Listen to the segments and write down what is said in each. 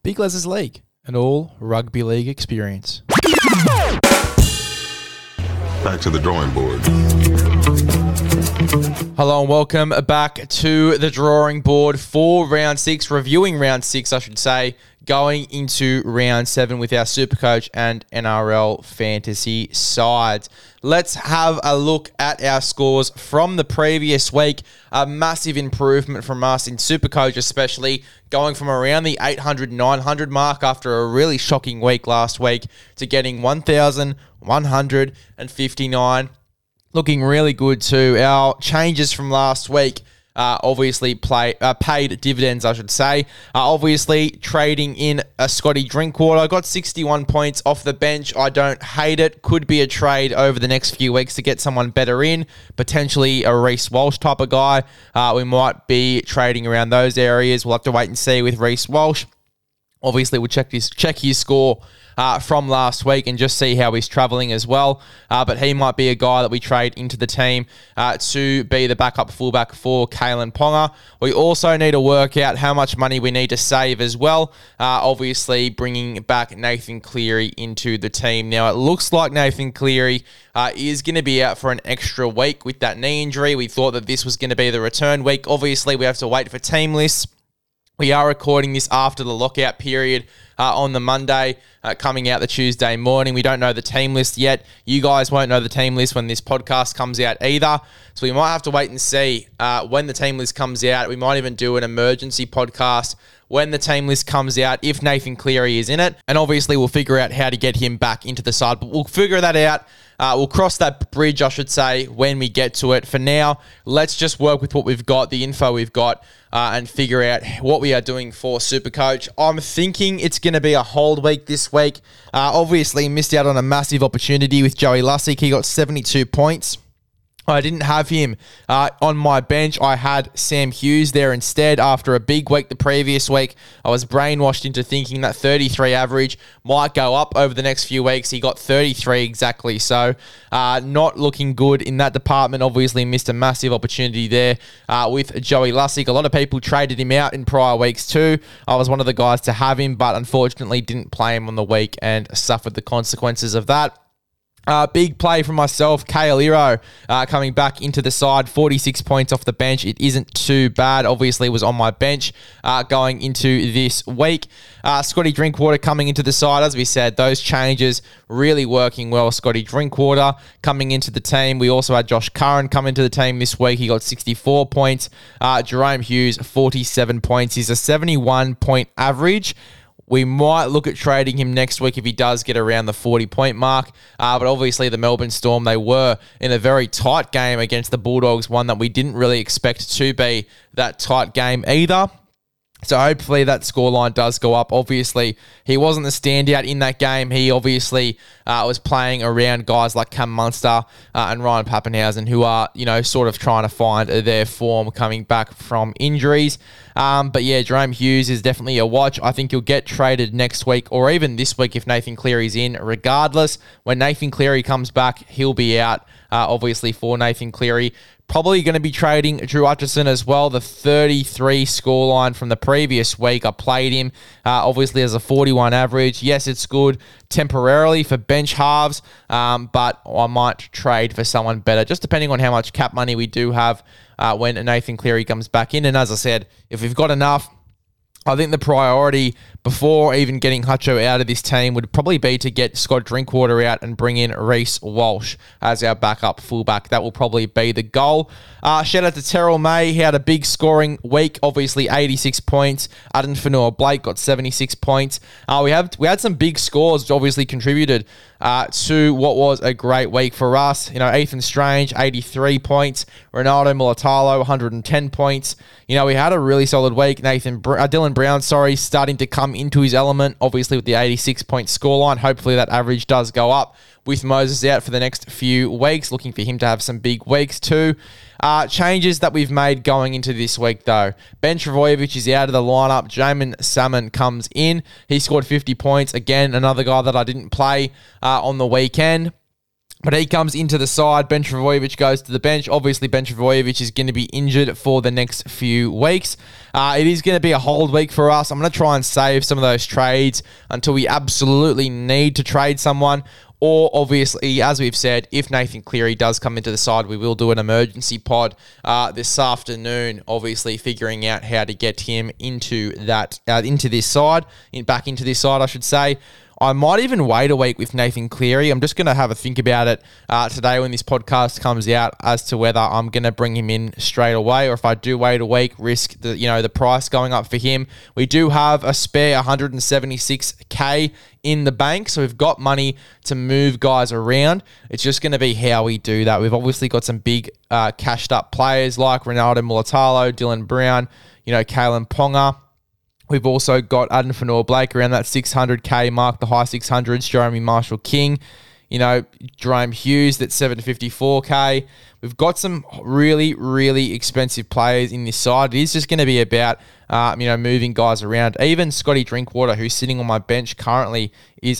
Big Les's League, an all rugby league experience. Back to the drawing board. Hello and welcome back to the drawing board for round 6, reviewing round 6, I should say, going into round 7 with our Supercoach and NRL fantasy sides. Let's have a look at our scores from the previous week. A massive improvement from us in Supercoach, especially going from around the 800, 900 mark after a really shocking week last week to getting 1,159. Looking really good too. Our changes from last week obviously paid dividends, I should say. Obviously, trading in a Scotty Drinkwater. I got 61 points off the bench. I don't hate it. Could be a trade over the next few weeks to get someone better in. Potentially a Reece Walsh type of guy. We might be trading around those areas. We'll have to wait and see with Reece Walsh. Obviously, we'll check his score from last week and just see how he's travelling as well. But he might be a guy that we trade into the team to be the backup fullback for Kalen Ponga. We also need to work out how much money we need to save as well. Obviously, bringing back Nathan Cleary into the team. Now, it looks like Nathan Cleary is going to be out for an extra week with that knee injury. We thought that this was going to be the return week. Obviously, we have to wait for team lists. We are recording this after the lockout period on the Monday, coming out the Tuesday morning. We don't know the team list yet. You guys won't know the team list when this podcast comes out either. So we might have to wait and see when the team list comes out. We might even do an emergency podcast when the team list comes out, if Nathan Cleary is in it. And obviously, we'll figure out how to get him back into the side. But we'll figure that out. We'll cross that bridge, I should say, when we get to it. For now, let's just work with what we've got, the info we've got, and figure out what we are doing for Supercoach. I'm thinking it's going to be a hold week this week. Obviously, missed out on a massive opportunity with Joey Lussick. He got 72 points. I didn't have him on my bench. I had Sam Hughes there instead after a big week the previous week. I was brainwashed into thinking that 33 average might go up over the next few weeks. He got 33 exactly. So not looking good in that department. Obviously missed a massive opportunity there with Joey Lussick. A lot of people traded him out in prior weeks too. I was one of the guys to have him, but unfortunately didn't play him on the week and suffered the consequences of that. Big play from myself, Kale Iro coming back into the side, 46 points off the bench. It isn't too bad. Obviously, was on my bench going into this week. Scotty Drinkwater coming into the side. As we said, those changes really working well. Scotty Drinkwater coming into the team. We also had Josh Curran come into the team this week. He got 64 points. Jerome Hughes, 47 points. He's a 71-point average. We might look at trading him next week if he does get around the 40-point mark. But obviously the Melbourne Storm, they were in a very tight game against the Bulldogs, one that we didn't really expect to be that tight game either. So hopefully that scoreline does go up. Obviously, he wasn't the standout in that game. He obviously was playing around guys like Cam Munster and Ryan Pappenhausen, who are, sort of trying to find their form coming back from injuries. But yeah, Jerome Hughes is definitely a watch. I think he'll get traded next week or even this week if Nathan Cleary's in. Regardless, when Nathan Cleary comes back, he'll be out, obviously, for Nathan Cleary. Probably going to be trading Drew Hutchison as well. The 33 scoreline from the previous week, I played him, obviously as a 41 average. Yes, it's good temporarily for bench halves, but I might trade for someone better, just depending on how much cap money we do have when Nathan Cleary comes back in. And as I said, if we've got enough, I think the priority before even getting Hutcho out of this team would probably be to get Scott Drinkwater out and bring in Reece Walsh as our backup fullback. That will probably be the goal. Shout out to Terrell May. He had a big scoring week, obviously 86 points. Aden Fanua-Blake got 76 points. We had some big scores which obviously contributed to what was a great week for us. Ethan Strange, 83 points. Ronaldo Mulatalo, 110 points. We had a really solid week. Dylan Brown, starting to come into his element, obviously with the 86-point scoreline. Hopefully that average does go up with Moses out for the next few weeks. Looking for him to have some big weeks too. Changes that we've made going into this week though. Ben Travojevic is out of the lineup. Jamin Salmon comes in. He scored 50 points. Again, another guy that I didn't play on the weekend. But he comes into the side. Ben Trbojevic goes to the bench. Obviously, Ben Trbojevic is going to be injured for the next few weeks. It is going to be a hold week for us. I'm going to try and save some of those trades until we absolutely need to trade someone. Or, obviously, as we've said, if Nathan Cleary does come into the side, we will do an emergency pod this afternoon, obviously figuring out how to get him into that, into this side, back into this side, I should say. I might even wait a week with Nathan Cleary. I'm just going to have a think about it today when this podcast comes out as to whether I'm going to bring him in straight away, or if I do wait a week, risk the price going up for him. We do have a spare 176k in the bank, so we've got money to move guys around. It's just going to be how we do that. We've obviously got some big cashed up players like Ronaldo Mulatalo, Dylan Brown, Kalen Ponga. We've also got Aden Fanor-Blake around that 600k mark, the high 600s, Jeremy Marshall-King, Jerome Hughes, that's 754k. We've got some really, really expensive players in this side. It is just going to be about, moving guys around. Even Scotty Drinkwater, who's sitting on my bench currently, is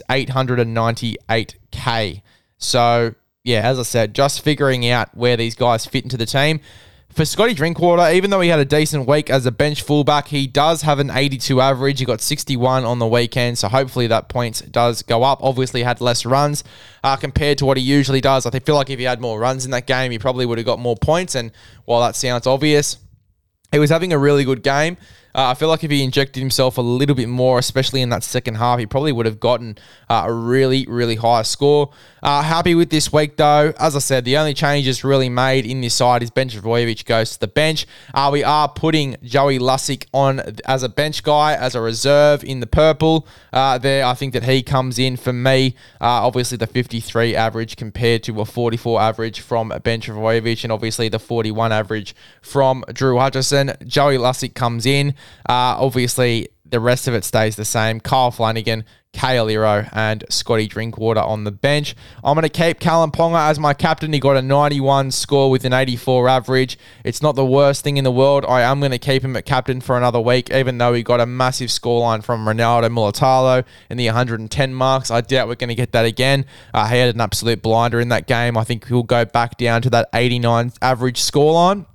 898k. So, yeah, as I said, just figuring out where these guys fit into the team. For Scotty Drinkwater, even though he had a decent week as a bench fullback, he does have an 82 average. He got 61 on the weekend, so hopefully that points does go up. Obviously, had less runs compared to what he usually does. I feel like if he had more runs in that game, he probably would have got more points, and while that sounds obvious, he was having a really good game. I feel like if he injected himself a little bit more, especially in that second half, he probably would have gotten a really, really high score. Happy with this week, though. As I said, the only changes really made in this side is Ben Trbojevic goes to the bench. We are putting Joey Lussick on as a bench guy, as a reserve in the purple. I think that he comes in for me. Obviously, the 53 average compared to a 44 average from Ben Trbojevic, and obviously the 41 average from Drew Hutchison. Joey Lussick comes in. Obviously, the rest of it stays the same. Kyle Flanagan, Kale Iro, and Scotty Drinkwater on the bench. I'm going to keep Kalen Ponga as my captain. He got a 91 score with an 84 average. It's not the worst thing in the world. I am going to keep him at captain for another week, even though he got a massive scoreline from Ronaldo Mulatalo in the 110 marks. I doubt we're going to get that again. He had an absolute blinder in that game. I think he'll go back down to that 89 average scoreline.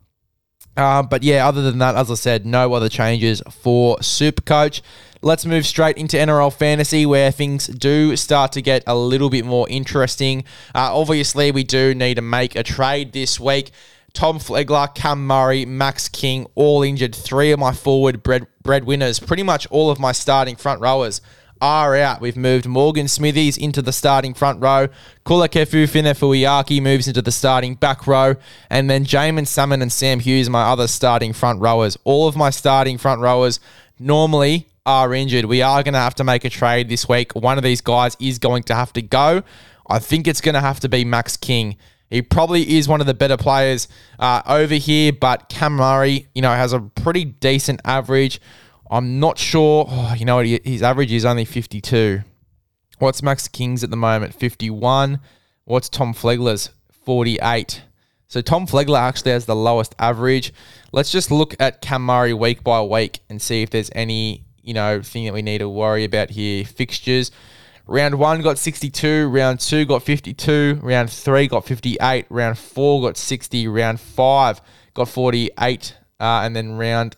But yeah, other than that, as I said, no other changes for Supercoach. Let's move straight into NRL Fantasy, where things do start to get a little bit more interesting. Obviously, we do need to make a trade this week. Tom Flegler, Cam Murray, Max King, all injured. 3 of my forward breadwinners. Pretty much all of my starting front rowers are out. We've moved Morgan Smithies into the starting front row. Kulakefu Finefuiaki moves into the starting back row. And then Jamin Salmon and Sam Hughes, my other starting front rowers. All of my starting front rowers normally are injured. We are going to have to make a trade this week. One of these guys is going to have to go. I think it's going to have to be Max King. He probably is one of the better players over here, but Cam Murray, has a pretty decent average. I'm not sure. His average is only 52. What's Max King's at the moment? 51. What's Tom Flegler's? 48. So Tom Flegler actually has the lowest average. Let's just look at Cam Murray week by week and see if there's any, thing that we need to worry about here. Fixtures. Round 1 got 62. Round 2 got 52. Round 3 got 58. Round 4 got 60. Round 5 got 48. And then round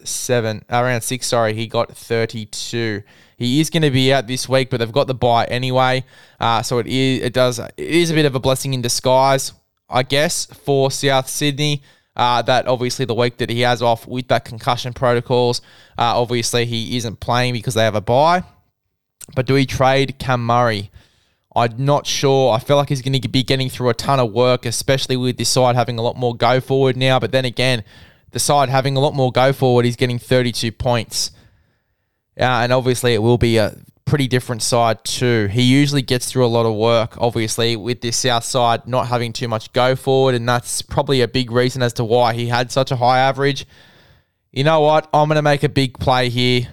6, he got 32. He is going to be out this week, but they've got the bye anyway. So it is a bit of a blessing in disguise, I guess, for South Sydney. That obviously the week that he has off with that concussion protocols, obviously he isn't playing because they have a bye. But do we trade Cam Murray? I'm not sure. I feel like he's going to be getting through a ton of work, especially with this side having a lot more go forward now. But then again, the side having a lot more go forward, he's getting 32 points. And obviously it will be a pretty different side too. He usually gets through a lot of work, obviously, with this South side not having too much go forward. And that's probably a big reason as to why he had such a high average. You know what? I'm going to make a big play here.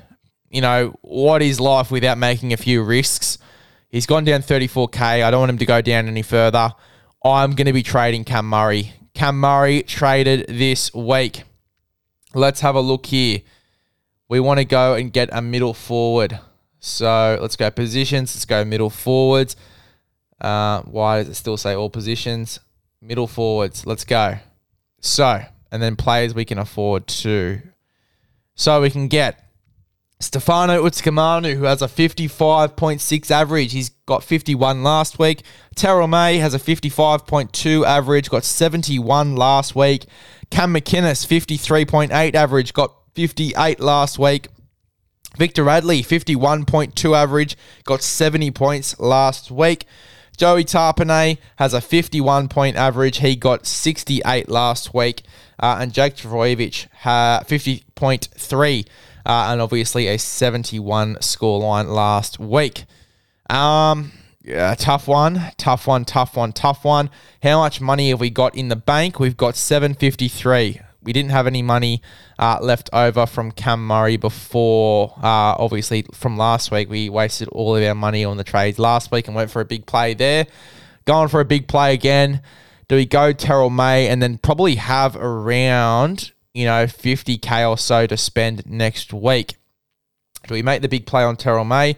What is life without making a few risks? He's gone down 34k. I don't want him to go down any further. I'm going to be trading Cam Murray. Cam Murray traded this week. Let's have a look here. We want to go and get a middle forward. So let's go positions. Let's go middle forwards. Why does it still say all positions? Middle forwards. Let's go. So, and then players we can afford to. So we can get Stefano Utskamanu, who has a 55.6 average. He's got 51 last week. Terrell May has a 55.2 average, got 71 last week. Cam McInnes, 53.8 average, got 58 last week. Victor Radley, 51.2 average, got 70 points last week. Joey Tarpanay has a 51-point average. He got 68 last week. And Jake Travojevic had 50.3 and obviously a 71 scoreline last week. Yeah, tough one. How much money have we got in the bank? We've got $753. We didn't have any money left over from Cam Murray before. Obviously, from last week, we wasted all of our money on the trades last week and went for a big play there. Going for a big play again. Do we go Terrell May and then probably have around, $50K or so to spend next week? Do we make the big play on Terrell May?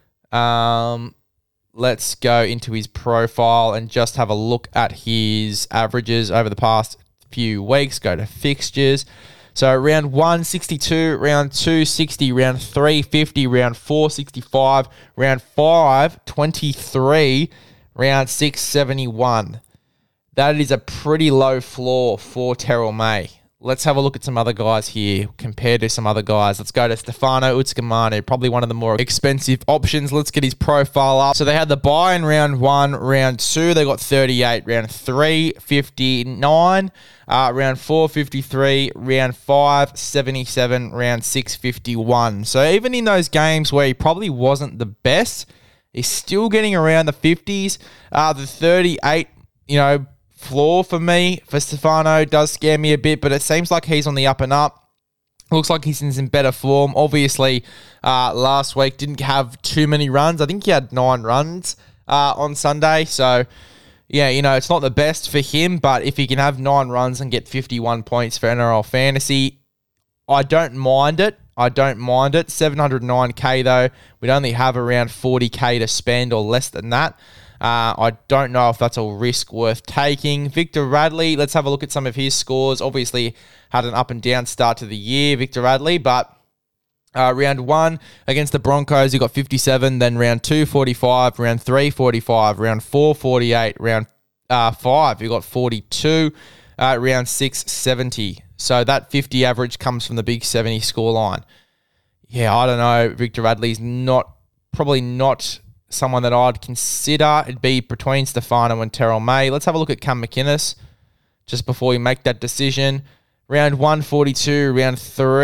Let's go into his profile and just have a look at his averages over the past few weeks. Go to fixtures. So round 1, 62, round 2, 60, round 3, 50, round 4, 65, round 5, 23, round 6, 71. That is a pretty low floor for Terrell May. Let's have a look at some other guys here compared to some other guys. Let's go to Stefano Utskamanu, probably one of the more expensive options. Let's get his profile up. So they had the buy in round 1, round 2, they got 38, round 3, 59, round 4, 53, round 5, 77, round 6, 51. So even in those games where he probably wasn't the best, he's still getting around the 50s. The 38, floor for me, for Stefano, does scare me a bit, but it seems like he's on the up and up. Looks like he's in some better form. Obviously, last week didn't have too many runs. I think he had 9 runs on Sunday. So, yeah, it's not the best for him, but if he can have 9 runs and get 51 points for NRL Fantasy, I don't mind it. 709K, though. We'd only have around 40K to spend or less than that. I don't know if that's a risk worth taking. Victor Radley, let's have a look at some of his scores. Obviously, had an up and down start to the year, Victor Radley, but round 1 against the Broncos, he got 57, then round 2, 45, round 3, 45, round 4, 48, round 5, he got 42, round 6, 70. So that 50 average comes from the big 70 scoreline. Yeah, I don't know. Victor Radley's probably not someone that I'd consider. It'd be between Stefano and Terrell May. Let's have a look at Cam McInnes just before we make that decision. Round 1, 42, round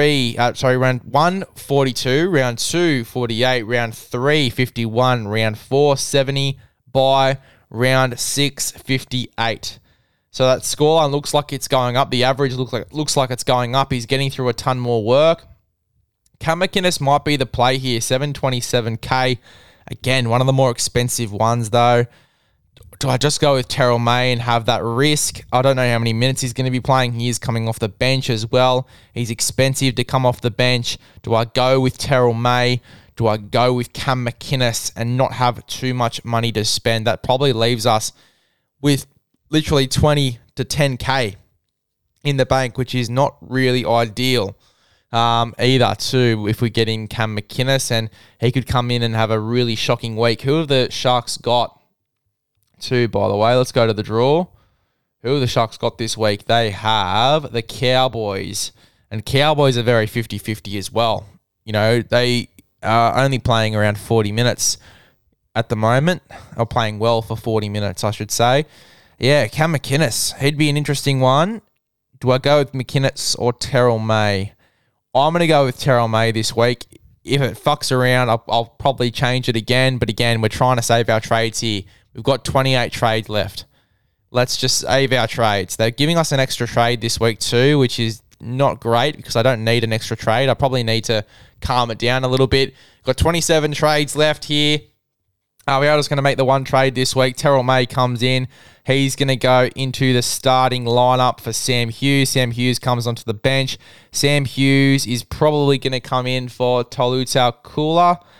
1, 42, round 2, 48, round 3, 51, round 4, 70, by round 6, 58. So that scoreline looks like it's going up. The average looks like it's going up. He's getting through a ton more work. Cam McInnes might be the play here, 727K. Again, one of the more expensive ones, though. Do I just go with Terrell May and have that risk? I don't know how many minutes he's going to be playing. He is coming off the bench as well. He's expensive to come off the bench. Do I go with Terrell May? Do I go with Cam McInnes and not have too much money to spend? That probably leaves us with literally 20 to 10K in the bank, which is not really ideal. Either too, if we get in Cam McInnes and he could come in and have a really shocking week. Who have the Sharks got to, by the way? Let's go to the draw. Who have the Sharks got this week? They have the Cowboys, and Cowboys are very 50-50 as well. They are only playing around 40 minutes at the moment, or playing well for 40 minutes, I should say. Yeah, Cam McInnes, he'd be an interesting one. Do I go with McInnes or Terrell May? I'm going to go with Terrell May this week. If it fucks around, I'll probably change it again. But again, we're trying to save our trades here. We've got 28 trades left. Let's just save our trades. They're giving us an extra trade this week too, which is not great because I don't need an extra trade. I probably need to calm it down a little bit. Got 27 trades left here. We are just going to make the one trade this week. Terrell May comes in. He's going to go into the starting lineup for Sam Hughes. Sam Hughes comes onto the bench. Sam Hughes is probably going to come in for Tolu Kula.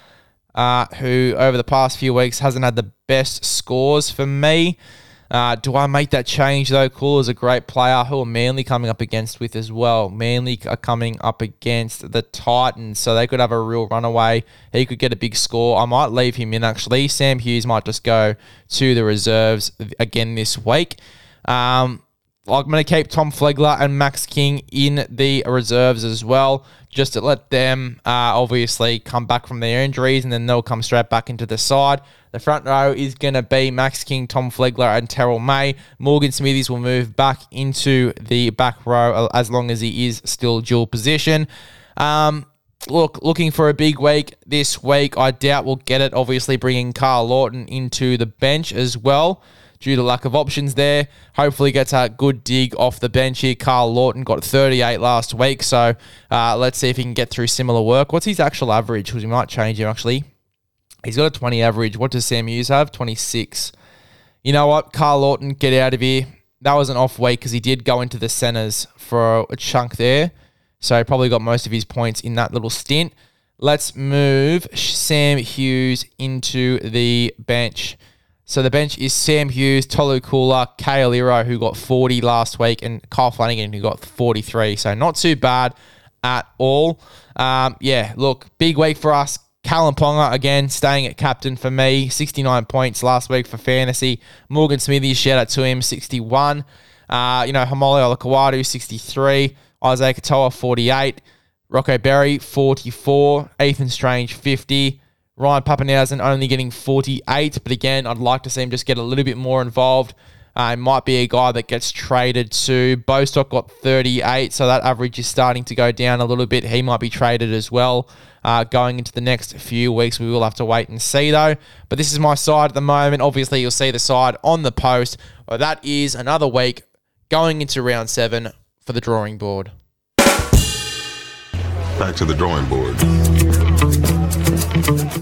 who over the past few weeks hasn't had the best scores for me. Do I make that change though? Koula's a great player. Who are Manly coming up against with as well? Manly are coming up against the Titans, so they could have a real runaway. He could get a big score. I might leave him in actually. Sam Hughes might just go to the reserves again this week. I'm going to keep Tom Flegler and Max King in the reserves as well, just to let them obviously come back from their injuries, and then they'll come straight back into the side. The front row is going to be Max King, Tom Flegler, and Terrell May. Morgan Smithies will move back into the back row as long as he is still dual position. Looking for a big week this week. I doubt we'll get it, obviously bringing Carl Lawton into the bench as well, due to lack of options there. Hopefully gets a good dig off the bench here. Carl Lawton got 38 last week, so let's see if he can get through similar work. What's his actual average? Because we might change him, actually. He's got a 20 average. What does Sam Hughes have? 26. You know what? Carl Lawton, get out of here. That was an off week because he did go into the centres for a chunk there, so he probably got most of his points in that little stint. Let's move Sam Hughes into the bench. So the bench is Sam Hughes, Tolu Koula, Kale Iro, who got 40 last week, and Kyle Flanagan, who got 43. So not too bad at all. Look, big week for us. Callum Ponga, again, staying at captain for me. 69 points last week for fantasy. Morgan Smithy, shout out to him, 61. Hamole Olakawadu, 63. Isaiah Katoa, 48. Rocco Berry, 44. Ethan Strange, 50. Ryan Papenhuyzen only getting 48, but again, I'd like to see him just get a little bit more involved. He might be a guy that gets traded to. Bostock got 38, so that average is starting to go down a little bit. He might be traded as well going into the next few weeks. We will have to wait and see, though. But this is my side at the moment. Obviously, you'll see the side on the post. Well, that is another week going into round 7 for the drawing board. Back to the drawing board.